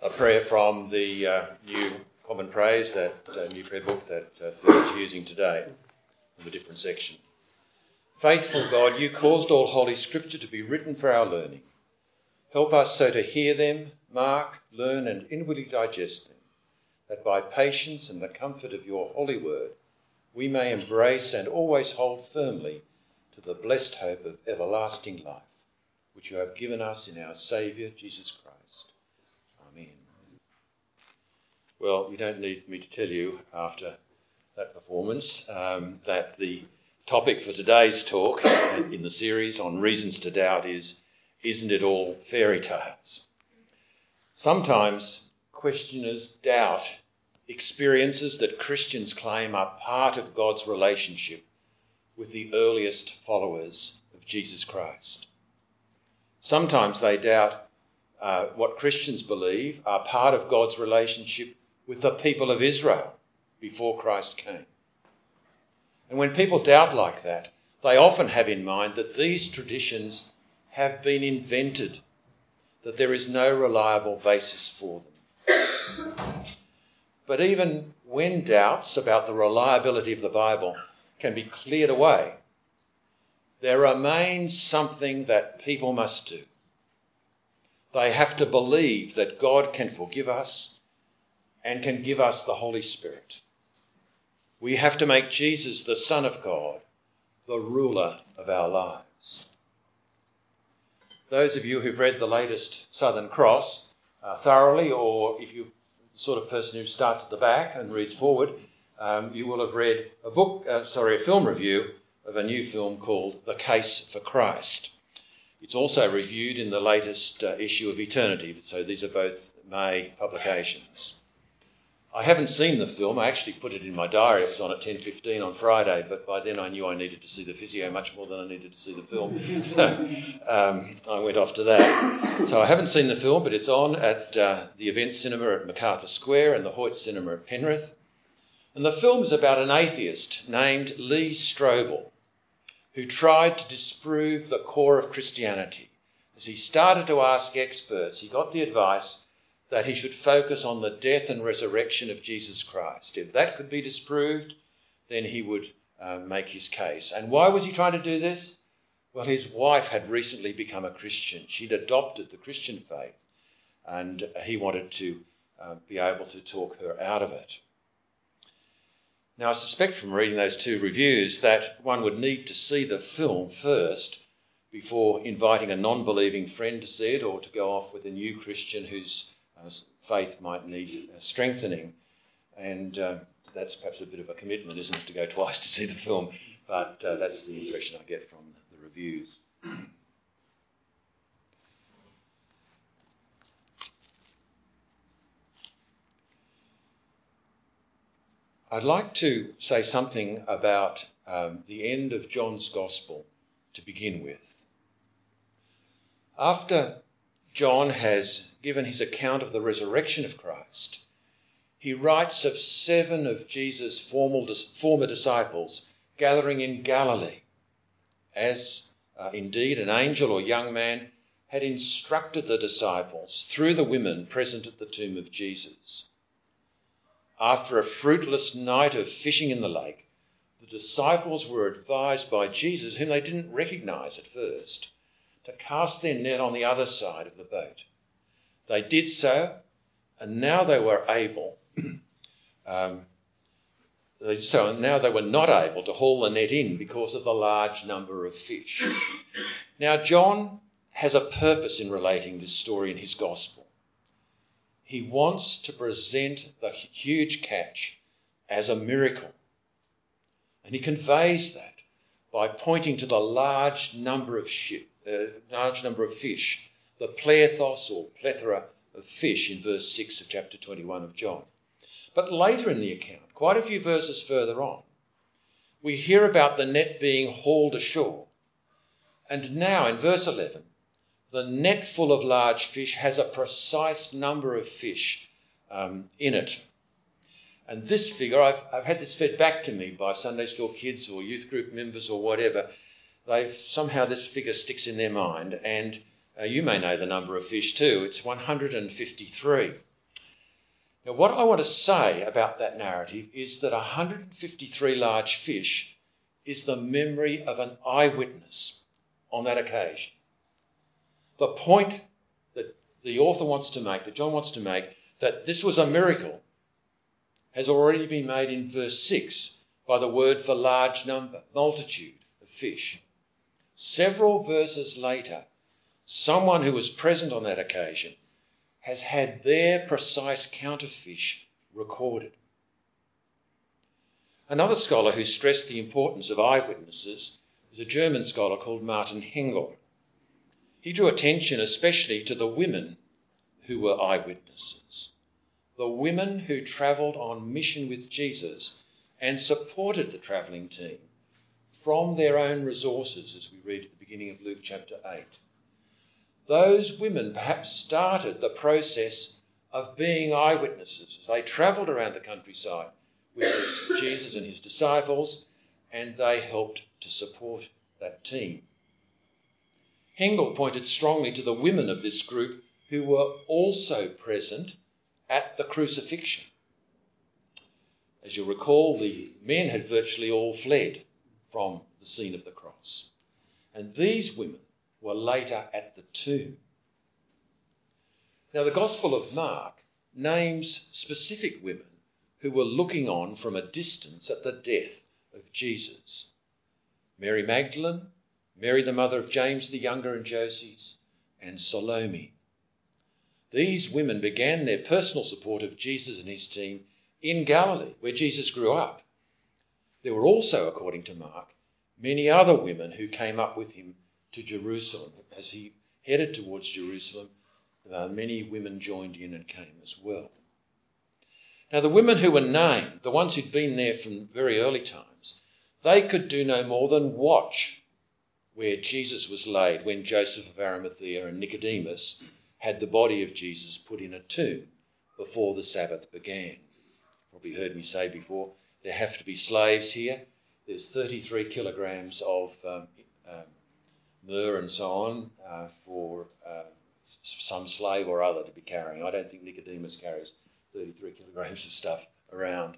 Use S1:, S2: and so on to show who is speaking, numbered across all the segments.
S1: A prayer from the New Common Praise, that new prayer book that Phil's using today, from a different section. Faithful God, you caused all Holy Scripture to be written for our learning. Help us so to hear them, mark, learn and inwardly digest them, that by patience and the comfort of your holy word we may embrace and always hold firmly to the blessed hope of everlasting life, which you have given us in our Saviour, Jesus Christ. Amen. Well, you don't need me to tell you after that performance that the topic for today's talk in the series on reasons to doubt is, isn't it all fairy tales? Sometimes questioners doubt experiences that Christians claim are part of God's relationship with the earliest followers of Jesus Christ. Sometimes they doubt what Christians believe are part of God's relationship with the people of Israel before Christ came. And when people doubt like that, they often have in mind that these traditions have been invented, that there is no reliable basis for them. But even when doubts about the reliability of the Bible can be cleared away, there remains something that people must do. They have to believe that God can forgive us and can give us the Holy Spirit. We have to make Jesus, the Son of God, the ruler of our lives. Those of you who've read the latest Southern Cross thoroughly, or if you're the sort of person who starts at the back and reads forward, you will have read a film review of a new film called The Case for Christ. It's also reviewed in the latest issue of Eternity, so these are both May publications. I haven't seen the film. I actually put it in my diary. It was on at 10:15 on Friday, but by then I knew I needed to see the physio much more than I needed to see the film. So I went off to that. So I haven't seen the film, but it's on at the Event Cinema at MacArthur Square and the Hoyt Cinema at Penrith. And the film is about an atheist named Lee Strobel, who tried to disprove the core of Christianity. As he started to ask experts, he got the advice that he should focus on the death and resurrection of Jesus Christ. If that could be disproved, then he would make his case. And why was he trying to do this? Well, his wife had recently become a Christian. She'd adopted the Christian faith, and he wanted to be able to talk her out of it. Now, I suspect from reading those two reviews that one would need to see the film first before inviting a non-believing friend to see it, or to go off with a new Christian whose faith might need strengthening. And that's perhaps a bit of a commitment, isn't it, to go twice to see the film? But that's the impression I get from the reviews. I'd like to say something about the end of John's Gospel to begin with. After John has given his account of the resurrection of Christ, he writes of 7 of Jesus' former disciples gathering in Galilee, as indeed an angel or young man had instructed the disciples through the women present at the tomb of Jesus. After a fruitless night of fishing in the lake, the disciples were advised by Jesus, whom they didn't recognise at first, to cast their net on the other side of the boat. They did so, and now they were able, now they were not able to haul the net in because of the large number of fish. Now, John has a purpose in relating this story in his gospel. He wants to present the huge catch as a miracle. And he conveys that by pointing to the large number of fish, the plethos or plethora of fish in verse 6 of chapter 21 of John. But later in the account, quite a few verses further on, we hear about the net being hauled ashore. And now in verse 11, the net full of large fish has a precise number of fish in it. And this figure, I've had this fed back to me by Sunday school kids or youth group members or whatever. Somehow this figure sticks in their mind, and you may know the number of fish too. It's 153. Now, what I want to say about that narrative is that 153 large fish is the memory of an eyewitness on that occasion. The point that the author wants to make, that John wants to make, that this was a miracle, has already been made in verse 6 by the word for large number, multitude of fish. Several verses later, someone who was present on that occasion has had their precise count of fish recorded. Another scholar who stressed the importance of eyewitnesses is a German scholar called Martin Hengel. He drew attention especially to the women who were eyewitnesses, the women who travelled on mission with Jesus and supported the travelling team from their own resources, as we read at the beginning of Luke chapter 8. Those women perhaps started the process of being eyewitnesses as they travelled around the countryside with Jesus and his disciples, and they helped to support that team. Hengel pointed strongly to the women of this group who were also present at the crucifixion. As you'll recall, the men had virtually all fled from the scene of the cross, and these women were later at the tomb. Now, the Gospel of Mark names specific women who were looking on from a distance at the death of Jesus. Mary Magdalene, Mary the mother of James the Younger and Joses, and Salome. These women began their personal support of Jesus and his team in Galilee, where Jesus grew up. There were also, according to Mark, many other women who came up with him to Jerusalem. As he headed towards Jerusalem, many women joined in and came as well. Now, the women who were named, the ones who'd been there from very early times, they could do no more than watch where Jesus was laid when Joseph of Arimathea and Nicodemus had the body of Jesus put in a tomb before the Sabbath began. Probably heard me say before, there have to be slaves here. There's 33 kilograms of myrrh and so on for some slave or other to be carrying. I don't think Nicodemus carries 33 kilograms of stuff around.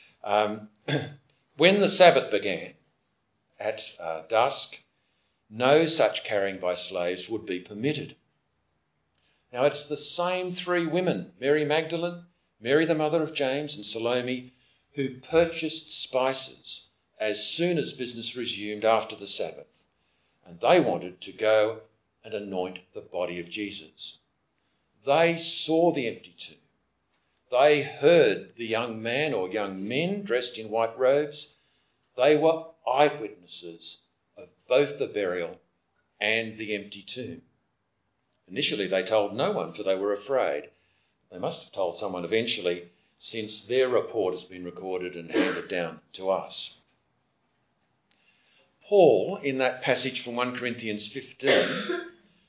S1: When the Sabbath began at dusk, no such carrying by slaves would be permitted. Now, it's the same three women, Mary Magdalene, Mary the mother of James, and Salome, who purchased spices as soon as business resumed after the Sabbath, and they wanted to go and anoint the body of Jesus. They saw the empty tomb. They heard the young man or young men dressed in white robes. They were eyewitnesses of both the burial and the empty tomb. Initially, they told no one, for they were afraid. They must have told someone eventually, since their report has been recorded and handed down to us. Paul, in that passage from 1 Corinthians 15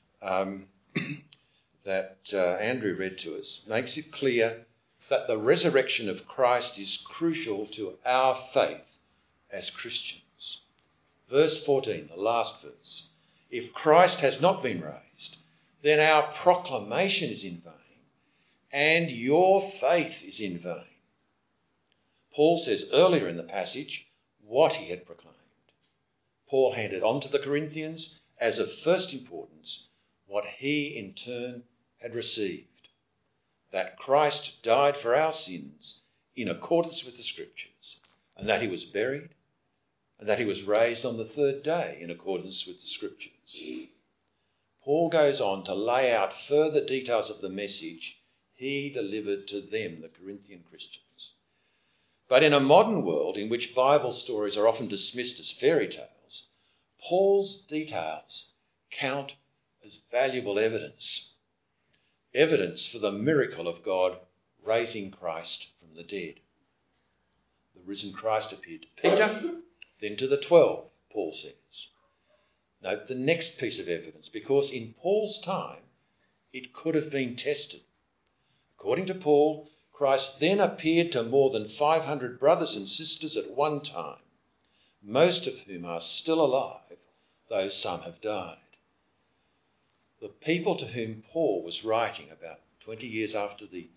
S1: that Andrew read to us, makes it clear that the resurrection of Christ is crucial to our faith as Christians. Verse 14, the last verse. If Christ has not been raised, then our proclamation is in vain, and your faith is in vain. Paul says earlier in the passage what he had proclaimed. Paul handed on to the Corinthians as of first importance what he in turn had received, that Christ died for our sins in accordance with the Scriptures, and that he was buried, and that he was raised on the third day in accordance with the Scriptures. Paul goes on to lay out further details of the message he delivered to them, the Corinthian Christians. But in a modern world in which Bible stories are often dismissed as fairy tales, Paul's details count as valuable evidence for the miracle of God raising Christ from the dead. The risen Christ appeared to Peter, then to the 12, Paul says. Note the next piece of evidence, because in Paul's time it could have been tested. According to Paul, Christ then appeared to more than 500 brothers and sisters at one time, most of whom are still alive, though some have died. The people to whom Paul was writing about 20 years after the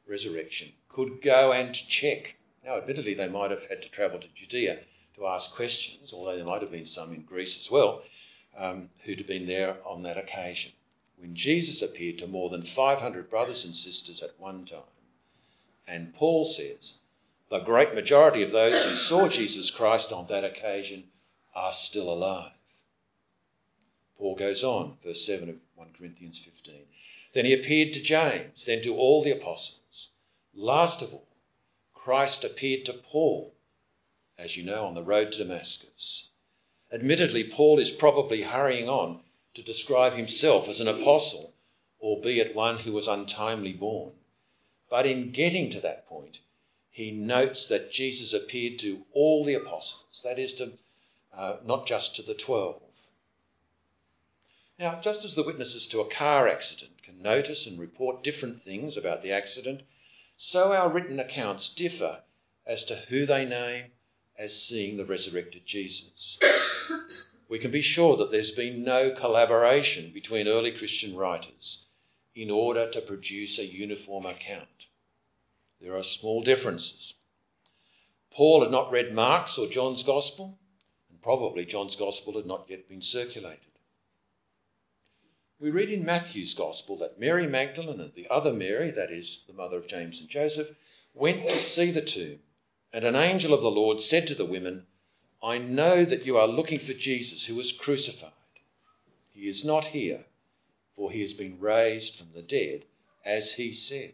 S1: resurrection could go and check. Now, admittedly, they might have had to travel to Judea to ask questions, although there might have been some in Greece as well, who'd have been there on that occasion. When Jesus appeared to more than 500 brothers and sisters at one time, and Paul says, the great majority of those who saw Jesus Christ on that occasion are still alive. Paul goes on, verse 7 of 1 Corinthians 15. Then he appeared to James, then to all the apostles. Last of all, Christ appeared to Paul, as you know, on the road to Damascus. Admittedly, Paul is probably hurrying on to describe himself as an apostle, albeit one who was untimely born. But in getting to that point, he notes that Jesus appeared to all the apostles, that is, to not just to the 12. Now, just as the witnesses to a car accident can notice and report different things about the accident, so our written accounts differ as to who they name as seeing the resurrected Jesus. We can be sure that there's been no collaboration between early Christian writers in order to produce a uniform account. There are small differences. Paul had not read Mark's or John's Gospel, and probably John's Gospel had not yet been circulated. We read in Matthew's Gospel that Mary Magdalene and the other Mary, that is, the mother of James and Joseph, went to see the tomb, and an angel of the Lord said to the women, I know that you are looking for Jesus who was crucified. He is not here, for he has been raised from the dead, as he said.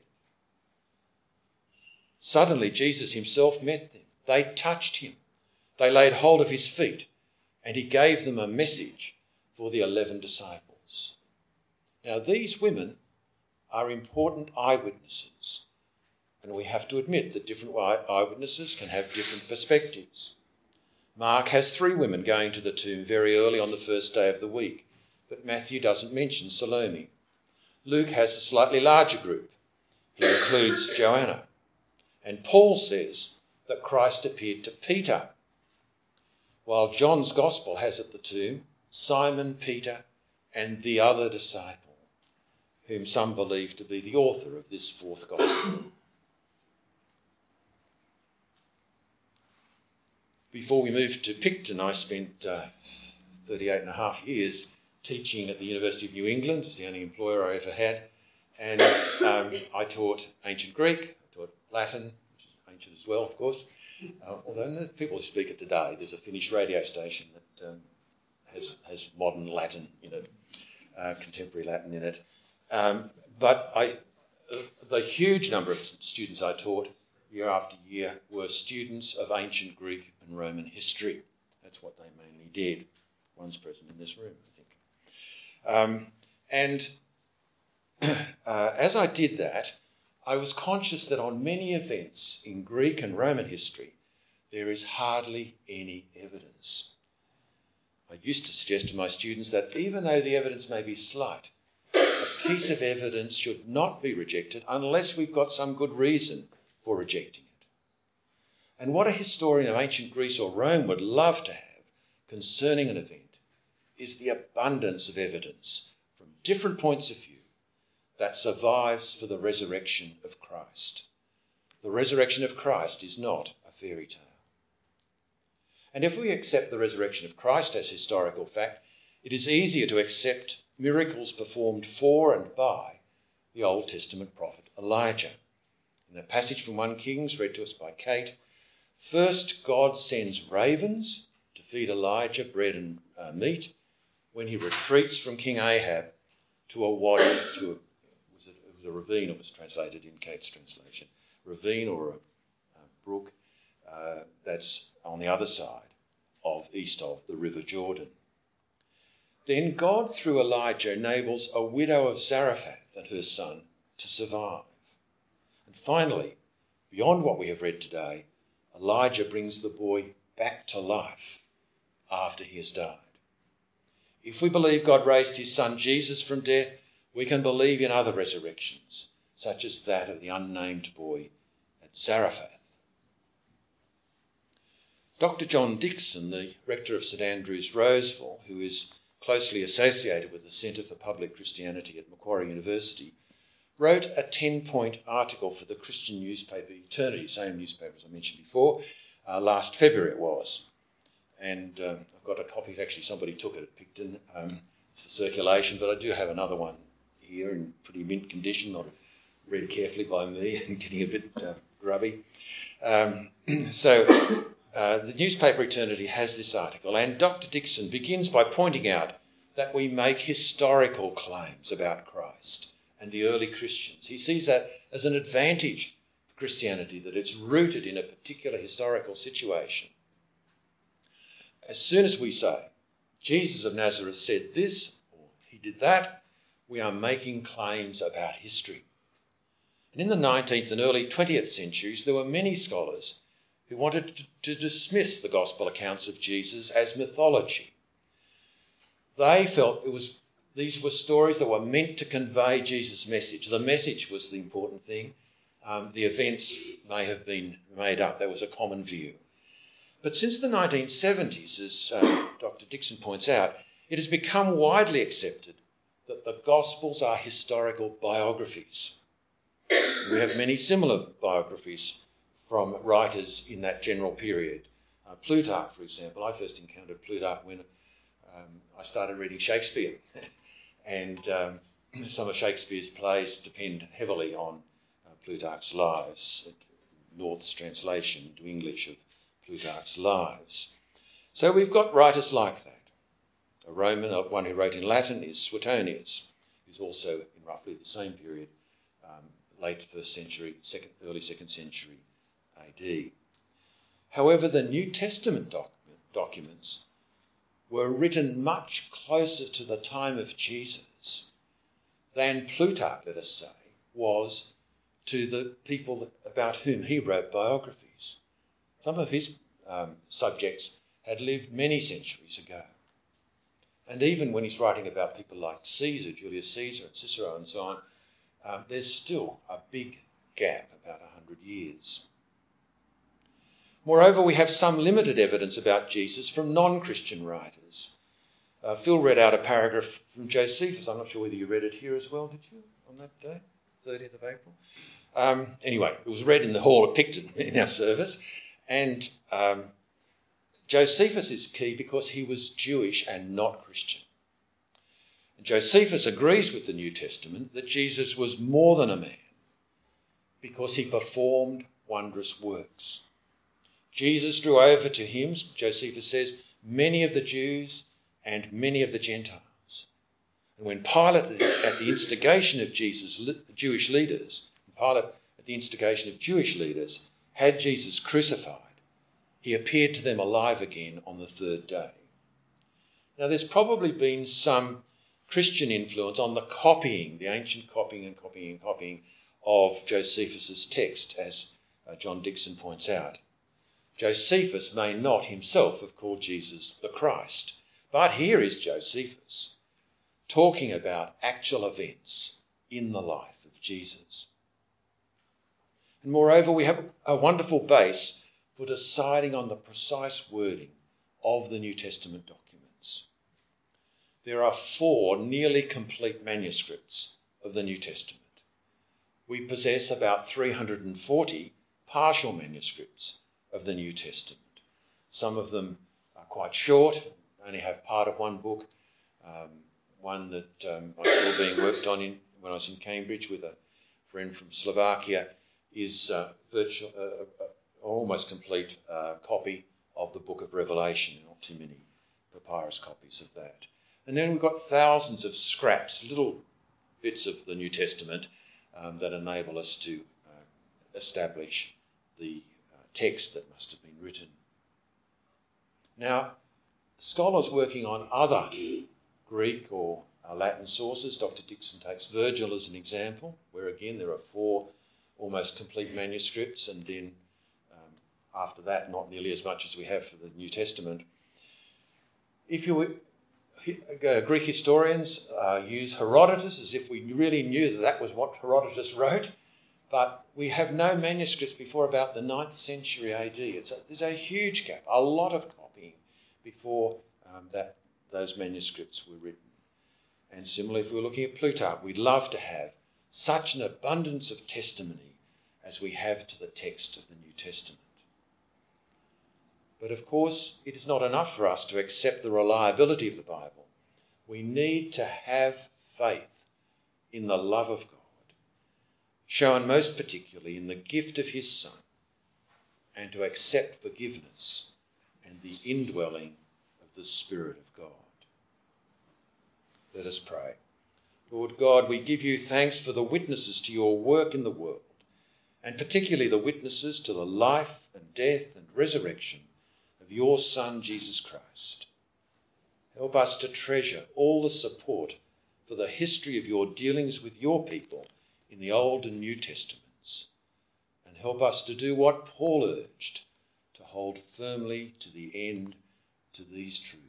S1: Suddenly Jesus himself met them. They touched him. They laid hold of his feet, and he gave them a message for the 11 disciples. Now, these women are important eyewitnesses, and we have to admit that different eyewitnesses can have different perspectives. Mark has 3 women going to the tomb very early on the first day of the week, but Matthew doesn't mention Salome. Luke has a slightly larger group. He includes Joanna. And Paul says that Christ appeared to Peter, while John's Gospel has at the tomb Simon Peter and the other disciple, whom some believe to be the author of this 4th Gospel. Before we moved to Picton, I spent 38 and a half years teaching at the University of New England. It was the only employer I ever had. And I taught ancient Greek, I taught Latin, which is ancient as well, of course. Although people who speak it today, there's a Finnish radio station that has modern Latin in it, contemporary Latin in it. But the huge number of students I taught year after year were students of ancient Greek and Roman history. That's what they mainly did. One's present in this room, I think. As I did that, I was conscious that on many events in Greek and Roman history, there is hardly any evidence. I used to suggest to my students that even though the evidence may be slight, a piece of evidence should not be rejected unless we've got some good reason for rejecting it. And what a historian of ancient Greece or Rome would love to have concerning an event is the abundance of evidence from different points of view that survives for the resurrection of Christ. The resurrection of Christ is not a fairy tale. And if we accept the resurrection of Christ as historical fact, it is easier to accept miracles performed for and by the Old Testament prophet Elijah. In the passage from 1 Kings read to us by Kate, first God sends ravens to feed Elijah bread and meat when he retreats from King Ahab to a wadi, it was a ravine, it was translated in Kate's translation, ravine or a brook that's on the other side east of the River Jordan. Then God, through Elijah, enables a widow of Zarephath and her son to survive. And finally, beyond what we have read today, Elijah brings the boy back to life after he has died. If we believe God raised his son Jesus from death, we can believe in other resurrections, such as that of the unnamed boy at Zarephath. Dr. John Dixon, the rector of St Andrew's, Roseville, who is closely associated with the Centre for Public Christianity at Macquarie University, wrote a 10-point article for the Christian newspaper Eternity, same newspaper as I mentioned before, last February it was. And I've got a copy, actually somebody took it at Picton. It's for circulation, but I do have another one here in pretty mint condition, not read carefully by me and getting a bit grubby. The newspaper Eternity has this article, and Dr. Dixon begins by pointing out that we make historical claims about Christ and the early Christians. He sees that as an advantage for Christianity, that it's rooted in a particular historical situation. As soon as we say, Jesus of Nazareth said this, or he did that, we are making claims about history. And in the 19th and early 20th centuries, there were many scholars who wanted to dismiss the gospel accounts of Jesus as mythology. They felt these were stories that were meant to convey Jesus' message. The message was the important thing. The events may have been made up. That was a common view. But since the 1970s, as Dr. Dixon points out, it has become widely accepted that the Gospels are historical biographies. We have many similar biographies from writers in that general period. Plutarch, for example. I first encountered Plutarch when I started reading Shakespeare. And some of Shakespeare's plays depend heavily on Plutarch's Lives, North's translation into English of Plutarch's Lives. So we've got writers like that. A Roman, one who wrote in Latin, is Suetonius, who's also in roughly the same period, late 1st century, early 2nd century AD. However, the New Testament documents were written much closer to the time of Jesus than Plutarch, let us say, was to the people about whom he wrote biographies. Some of his subjects had lived many centuries ago. And even when he's writing about people like Caesar, Julius Caesar and Cicero and so on, there's still a big gap, about 100 years. Moreover, we have some limited evidence about Jesus from non-Christian writers. Phil read out a paragraph from Josephus. I'm not sure whether you read it here as well, did you, on that day, 30th of April? Anyway, it was read in the hall at Picton in our service. And Josephus is key because he was Jewish and not Christian. And Josephus agrees with the New Testament that Jesus was more than a man because he performed wondrous works. Jesus drew over to him, Josephus says, many of the Jews and many of the Gentiles. And when Pilate, at the instigation of Jewish leaders, had Jesus crucified, he appeared to them alive again on the third day. Now, there's probably been some Christian influence on the ancient copying of Josephus's text, as John Dixon points out. Josephus may not himself have called Jesus the Christ, but here is Josephus talking about actual events in the life of Jesus. And moreover, we have a wonderful base for deciding on the precise wording of the New Testament documents. There are 4 nearly complete manuscripts of the New Testament. We possess about 340 partial manuscripts of the New Testament. Some of them are quite short, only have part of one book. One that I saw being worked on when I was in Cambridge with a friend from Slovakia is almost complete copy of the book of Revelation, not too many papyrus copies of that. And then we've got thousands of scraps, little bits of the New Testament that enable us to establish the text that must have been written. Now, scholars working on other Greek or Latin sources, Dr. Dixon takes Virgil as an example, where again there are 4 almost complete manuscripts, and then after that not nearly as much as we have for the New Testament. Greek historians use Herodotus as if we really knew that was what Herodotus wrote, but we have no manuscripts before about the 9th century AD. There's a huge gap, a lot of copying before those manuscripts were written. And similarly, if we're looking at Plutarch, we'd love to have such an abundance of testimony as we have to the text of the New Testament. But of course, it is not enough for us to accept the reliability of the Bible. We need to have faith in the love of God, shown most particularly in the gift of his Son, and to accept forgiveness and the indwelling of the Spirit of God. Let us pray. Lord God, we give you thanks for the witnesses to your work in the world, and particularly the witnesses to the life and death and resurrection of your Son, Jesus Christ. Help us to treasure all the support for the history of your dealings with your people in the Old and New Testaments, and help us to do what Paul urged, to hold firmly to the end to these truths.